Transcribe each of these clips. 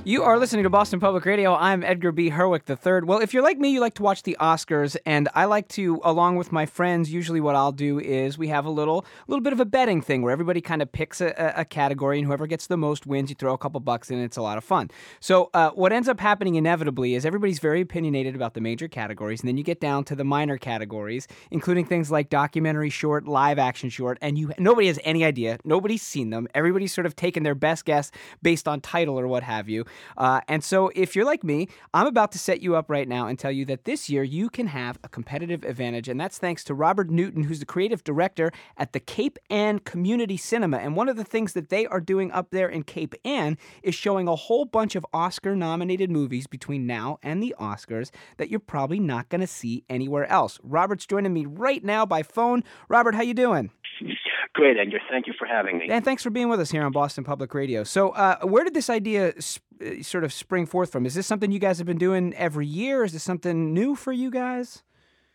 You are listening to Boston Public Radio. I'm Edgar B. Herwick III. Well, if you're like me, you like to watch the Oscars, and I like to, along with my friends, usually what I'll do is we have a little bit of a betting thing where everybody kind of picks a category, and whoever gets the most wins. You throw a couple bucks in, and it's a lot of fun. So what ends up happening inevitably is everybody's very opinionated about the major categories, and then you get down to the minor categories, including things like documentary short, live action short, and nobody has any idea. Nobody's seen them. Everybody's sort of taken their best guess based on title or what have you. And so if you're like me, I'm about to set you up right now and tell you that this year you can have a competitive advantage, and that's thanks to Robert Newton, who's the creative director at the Cape Ann Community Cinema. And one of the things that they are doing up there in Cape Ann is showing a whole bunch of Oscar-nominated movies between now and the Oscars that you're probably not going to see anywhere else. Robert's joining me right now by phone. Robert, how you doing? Great, Edgar. Thank you for having me. And thanks for being with us here on Boston Public Radio. So where did this idea sort of spring forth from? Is this something you guys have been doing every year? Is this something new for you guys?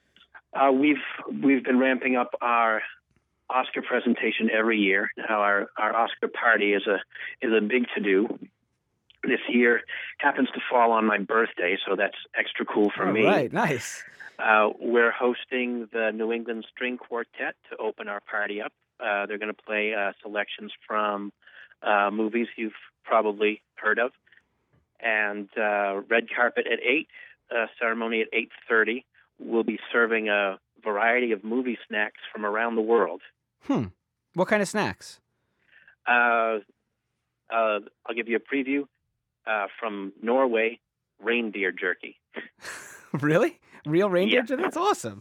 We've been ramping up our Oscar presentation every year. Now our Oscar party is a big to-do. This year happens to fall on my birthday, so that's extra cool for me. Right, nice. We're hosting the New England String Quartet to open our party up. They're going to play selections from movies you've probably heard of. And red carpet at 8, ceremony at 8:30. We'll be serving a variety of movie snacks from around the world. What kind of snacks? I'll give you a preview. From Norway, reindeer jerky. Really? Real reindeer jerky? Yeah. That's awesome.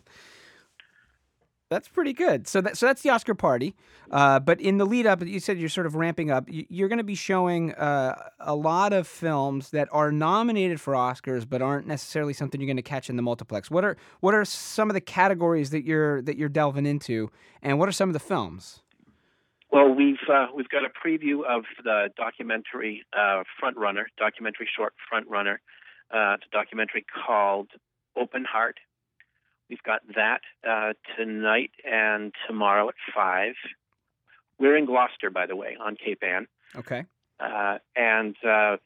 That's pretty good. So that's the Oscar party. But in the lead up, you said you're sort of ramping up. You're going to be showing a lot of films that are nominated for Oscars, but aren't necessarily something you're going to catch in the multiplex. What are some of the categories that you're delving into, and what are some of the films? Well, we've got a preview of the documentary documentary short Frontrunner. It's a documentary called Open Heart. We've got that tonight and tomorrow at 5. We're in Gloucester, by the way, on Cape Ann. Okay. And the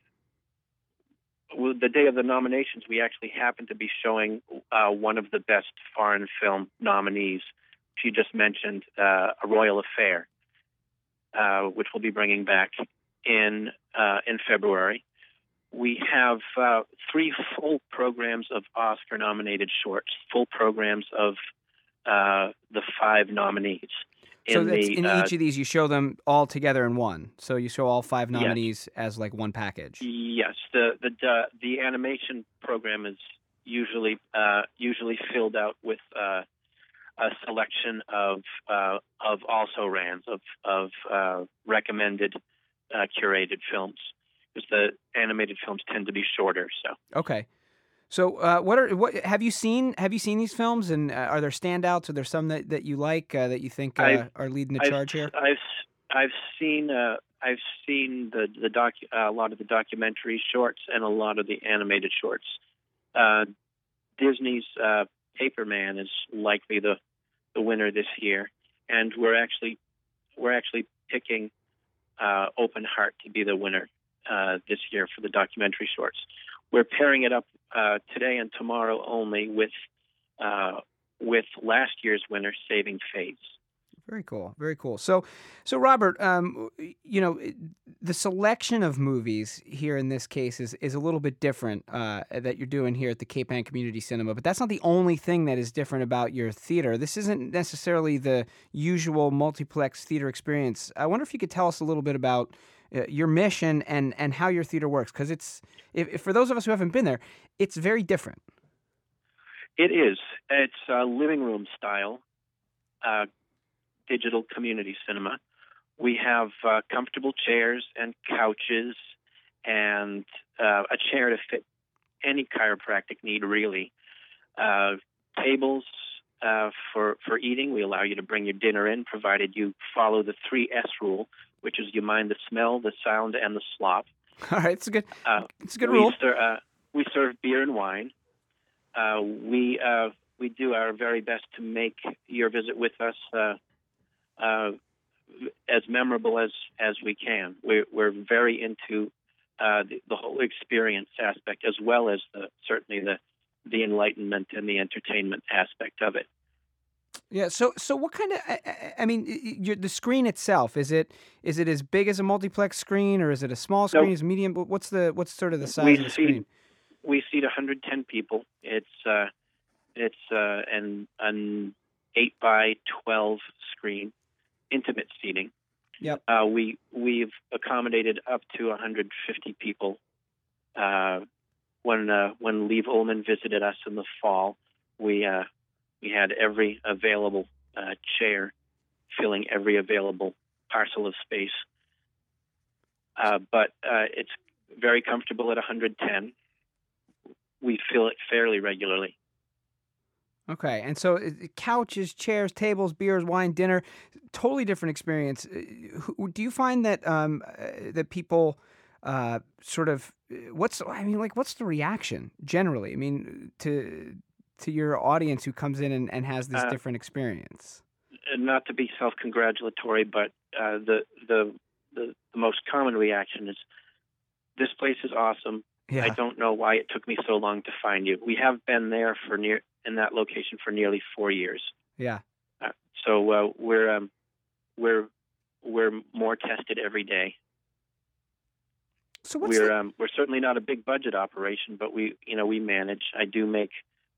day of the nominations, we actually happen to be showing one of the best foreign film nominees. She just mentioned A Royal Affair, which we'll be bringing back in February. We have 3 full programs of Oscar-nominated shorts, full programs of the 5 nominees. So that's in each of these, you show them all together in one. So you show all 5 nominees as like one package. Yes, the animation program is usually filled out with a selection of also rans of recommended curated films, because the animated films tend to be shorter. So okay, so what have you seen? Have you seen these films, and are there standouts? Are there some that you like that you think are leading the charge here? I've seen a lot of the documentary shorts and a lot of the animated shorts. Disney's Paperman is likely the winner this year, and we're actually picking Open Heart to be the winner this year for the documentary shorts. We're pairing it up today and tomorrow only with last year's winner, Saving Faith. Very cool. Very cool. So Robert, the selection of movies here in this case is a little bit different that you're doing here at the Cape Ann Community Cinema, but that's not the only thing that is different about your theater. This isn't necessarily the usual multiplex theater experience. I wonder if you could tell us a little bit about your mission and how your theater works, because if for those of us who haven't been there, it's very different. It is. It's living room style. Digital community cinema. We have comfortable chairs and couches and a chair to fit any chiropractic need, really. Tables for eating. We allow you to bring your dinner in, provided you follow the 3S rule, which is you mind the smell, the sound, and the slop. All right, it's a good rule. We serve beer and wine. We do our very best to make your visit with us as memorable as we can. We're very into the whole experience aspect, as well as certainly the enlightenment and the entertainment aspect of it. Yeah. So what kind of? I mean, the screen itself, is it as big as a multiplex screen, or is it a small screen? So Is it medium? What's sort of the size we of the seat screen? we seat 110 people. It's an 8 by 12 screen, intimate seating. Yep. We've accommodated up to 150 people. When Leave Ullman visited us in the fall, we had every available chair filling every available parcel of space. But it's very comfortable at 110. We fill it fairly regularly. Okay, and so couches, chairs, tables, beers, wine, dinner, totally different experience. Do you find that that people sort of what's the reaction generally? I mean, to your audience who comes in and has this different experience. Not to be self-congratulatory, but the most common reaction is, "This place is awesome. Yeah. I don't know why it took me so long to find you." We have been there in that location for nearly 4 years. Yeah. So we're more tested every day. So we're certainly not a big budget operation, but we manage. I do make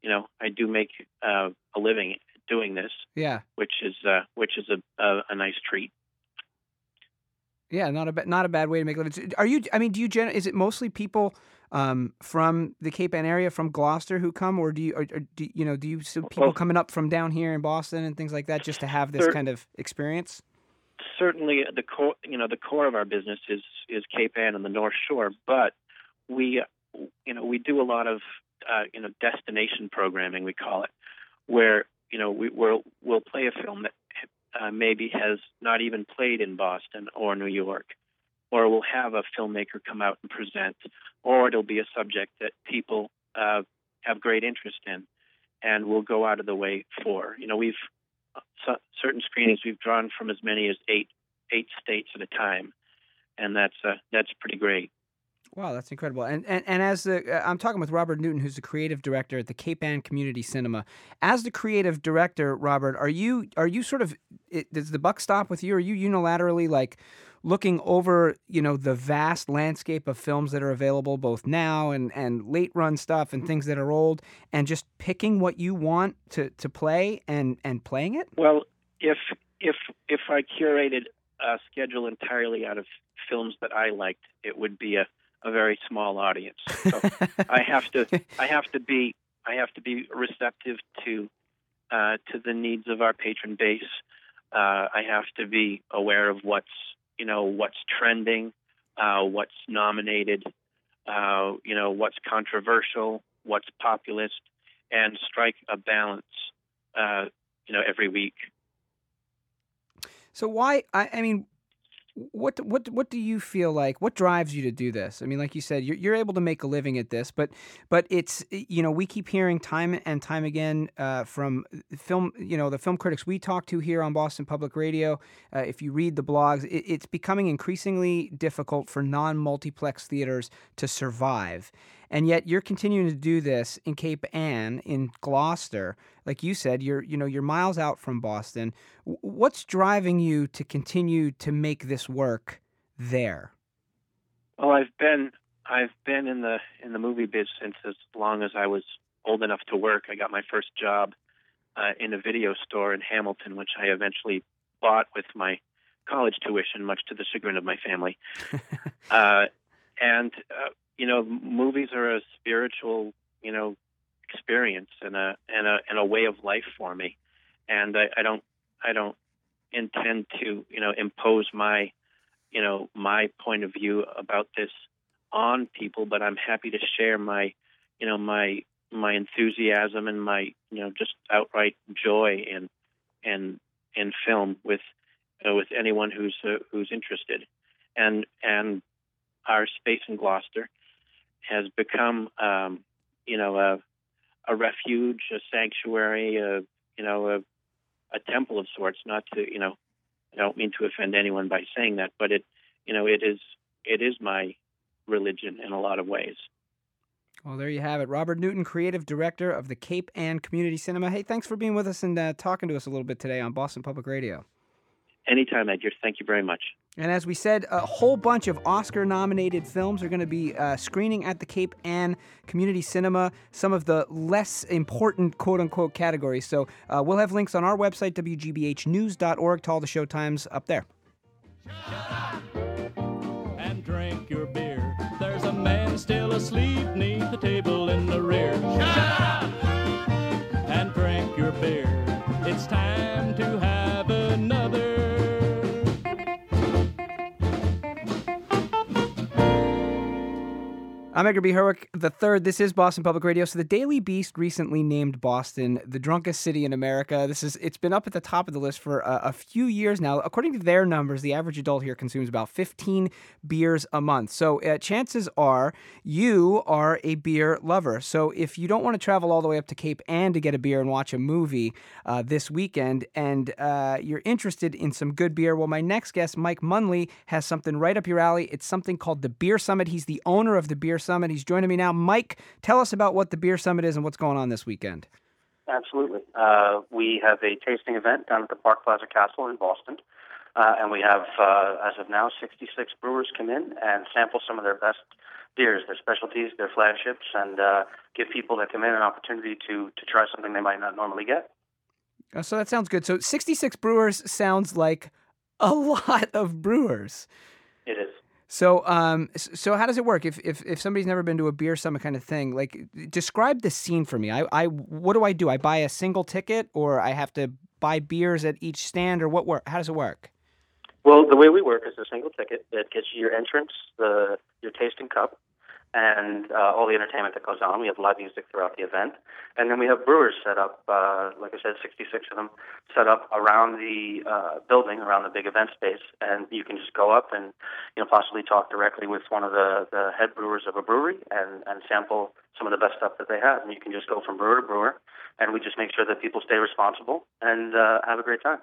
a living doing this. Yeah. Which is a nice treat. Yeah, not a bad way to make a living. Is it mostly people from the Cape Ann area, from Gloucester, who come, or do you see people coming up from down here in Boston and things like that just to have this kind of experience? Certainly, the core of our business is Cape Ann and the North Shore, but we do a lot of destination programming, we call it, where we'll play a film that maybe has not even played in Boston or New York, or we'll have a filmmaker come out and present, or it'll be a subject that people have great interest in, and we'll go out of the way for. We've certain screenings we've drawn from as many as eight states at a time, and that's pretty great. Wow, that's incredible. And as I'm talking with Robert Newton, who's the creative director at the Cape Ann Community Cinema. As the creative director, Robert, are you sort of does the buck stop with you? Are you unilaterally looking over the vast landscape of films that are available both now and late run stuff and things that are old, and just picking what you want to play and playing it? Well, if I curated a schedule entirely out of films that I liked, it would be a very small audience. So I have to be receptive to the needs of our patron base. I have to be aware of what's trending, what's nominated, what's controversial, what's populist, and strike a balance, every week. So why? What do you feel like? What drives you to do this? I mean, like you said, you're able to make a living at this, but it's we keep hearing time and time again from film the film critics we talk to here on Boston Public Radio. If you read the blogs, it's becoming increasingly difficult for non-multiplex theaters to survive, and yet you're continuing to do this in Cape Ann, in Gloucester. Like you said, you're miles out from Boston. What's driving you to continue to make this work there? Well, I've been in the movie biz since as long as I was old enough to work. I got my first job in a video store in Hamilton, which I eventually bought with my college tuition, much to the chagrin of my family. Movies are a spiritual, experience and a way of life for me, and I don't intend to impose my point of view about this on people, but I'm happy to share my enthusiasm and my just outright joy in film with anyone who's interested, and our space in Gloucester has become a refuge, a sanctuary, a temple of sorts. Not to, I don't mean to offend anyone by saying that, but it is my religion in a lot of ways. Well, there you have it. Robert Newton, creative director of the Cape Ann Community Cinema. Hey, thanks for being with us and talking to us a little bit today on Boston Public Radio. Anytime, Edgar. Thank you very much. And as we said, a whole bunch of Oscar-nominated films are going to be screening at the Cape Ann Community Cinema, some of the less important quote-unquote categories. So we'll have links on our website, wgbhnews.org, to all the showtimes up there. Shut up and drink your beer. There's a man still asleep neath the table in the rear. Shut up and drink your beer. It's time to have another. I'm Edgar B. Herwick III. This is Boston Public Radio. So the Daily Beast recently named Boston the drunkest city in America. It's been up at the top of the list for a few years now. According to their numbers, the average adult here consumes about 15 beers a month. So chances are you are a beer lover. So if you don't want to travel all the way up to Cape Ann to get a beer and watch a movie this weekend, and you're interested in some good beer, well, my next guest, Mike Munley, has something right up your alley. It's something called the Beer Summit. He's the owner of the Beer Summit. He's joining me now. Mike, tell us about what the Beer Summit is and what's going on this weekend. Absolutely. We have a tasting event down at the Park Plaza Castle in Boston, and we have, as of now, 66 brewers come in and sample some of their best beers, their specialties, their flagships, and give people that come in an opportunity to try something they might not normally get. So that sounds good. So 66 brewers sounds like a lot of brewers. It is. So, so how does it work? If somebody's never been to a beer summit kind of thing, like describe the scene for me. What do I do? I buy a single ticket, or I have to buy beers at each stand, or how does it work? Well, the way we work is a single ticket. It gets you your entrance, your tasting cup, and all the entertainment that goes on. We have live music throughout the event. And then we have brewers set up, like I said, 66 of them, set up around the building, around the big event space. And you can just go up and possibly talk directly with one of the head brewers of a brewery and sample some of the best stuff that they have. And you can just go from brewer to brewer. And we just make sure that people stay responsible and have a great time.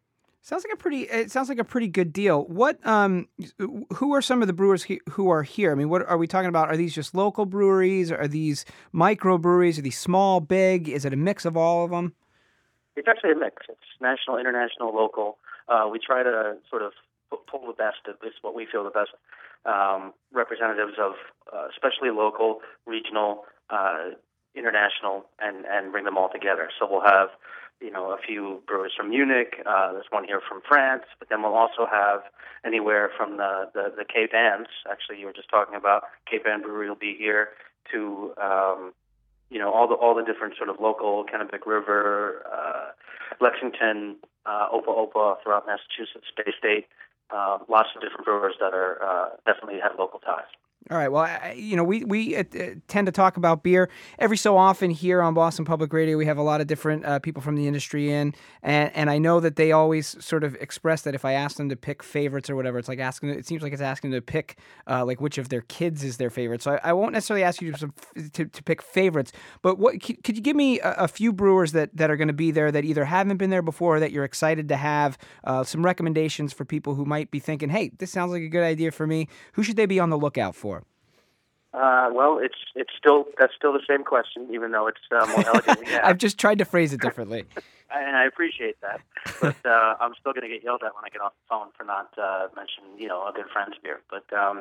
It sounds like a pretty good deal. What, who are some of the brewers who are here? I mean, what are we talking about? Are these just local breweries? Are these microbreweries? Are these small, big? Is it a mix of all of them? It's actually a mix. It's national, international, local. We try to sort of pull the best, at least what we feel the best representatives of, especially local, regional, international, and bring them all together. So we'll have a few brewers from Munich. There's one here from France, but then we'll also have anywhere from the Cape Anns. Actually, you were just talking about Cape Ann Brewery will be here to all the different sort of local Kennebec River, Lexington, Opa throughout Massachusetts, Bay State. Lots of different brewers that are definitely have local ties. All right. Well, we tend to talk about beer every so often here on Boston Public Radio. We have a lot of different people from the industry in, and I know that they always sort of express that if I ask them to pick favorites or whatever, it's like it seems like it's asking them to pick like which of their kids is their favorite. So I won't necessarily ask you to pick favorites, but could you give me a few brewers that are going to be there that either haven't been there before or that you're excited to have, some recommendations for people who might be thinking, hey, this sounds like a good idea for me. Who should they be on the lookout for? Well, that's still the same question, even though it's more elegantly asked. I've just tried to phrase it differently. And I appreciate that, but I'm still going to get yelled at when I get off the phone for not mentioning, a good friend's beer. But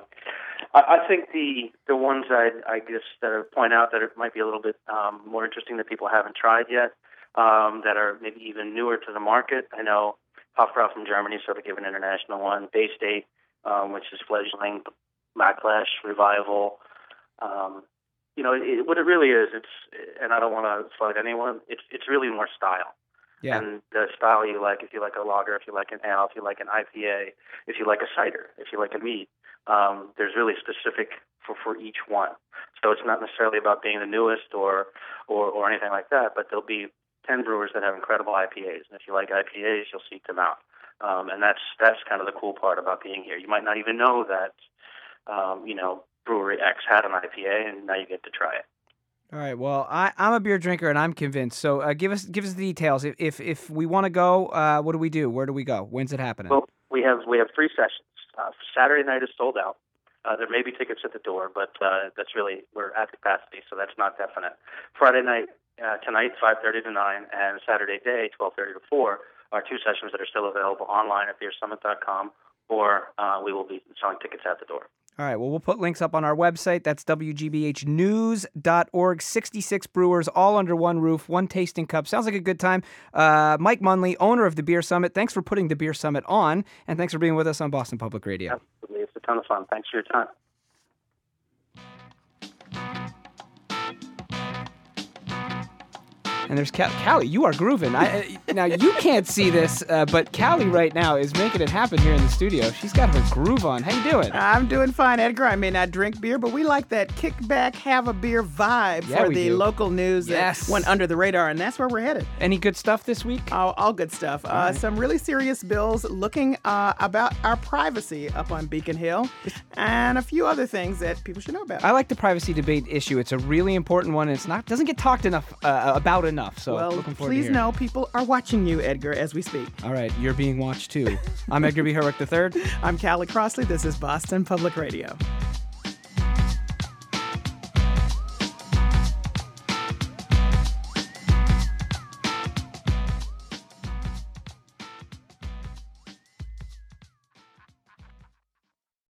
I think the ones I guess that I point out that it might be a little bit more interesting that people haven't tried yet, that are maybe even newer to the market. I know Hofbrau from Germany, sort of give an international one. Bay State, which is fledgling, Backlash, Revival. What it really is, and I don't want to fight anyone, it's really more style. Yeah. And the style you like, if you like a lager, if you like an ale, if you like an IPA, if you like a cider, if you like a mead, there's really specific for each one. So it's not necessarily about being the newest or anything like that, but there'll be 10 brewers that have incredible IPAs. And if you like IPAs, you'll seek them out. And that's kind of the cool part about being here. You might not even know that, Brewery X had an IPA, and now you get to try it. All right. Well, I'm a beer drinker, and I'm convinced. So give us the details. If we want to go, what do we do? Where do we go? When's it happening? Well, we have 3 sessions. Saturday night is sold out. There may be tickets at the door, but we're at capacity, so that's not definite. Friday night, tonight, 5:30 to 9, and Saturday day, 12:30 to 4, are two sessions that are still available online at beersummit.com, or we will be selling tickets at the door. All right, well, we'll put links up on our website. That's WGBHnews.org. 66 brewers, all under one roof, one tasting cup. Sounds like a good time. Mike Munley, owner of the Beer Summit, thanks for putting the Beer Summit on, and thanks for being with us on Boston Public Radio. Absolutely. It's a ton of fun. Thanks for your time. And there's Callie. You are grooving. Now, you can't see this, but Callie right now is making it happen here in the studio. She's got her groove on. How you doing? I'm doing fine, Edgar. I may not drink beer, but we like that kick back, have a beer vibe for the local news that went under the radar, and that's where we're headed. Any good stuff this week? Oh, all good stuff. Right. Some really serious bills looking about our privacy up on Beacon Hill, and a few other things that people should know about. I like the privacy debate issue. It's a really important one, and doesn't get talked enough about enough. So well, looking forward please to know people are watching you, Edgar, as we speak. All right, you're being watched too. I'm Edgar B. Herwick III. I'm Callie Crossley. This is Boston Public Radio.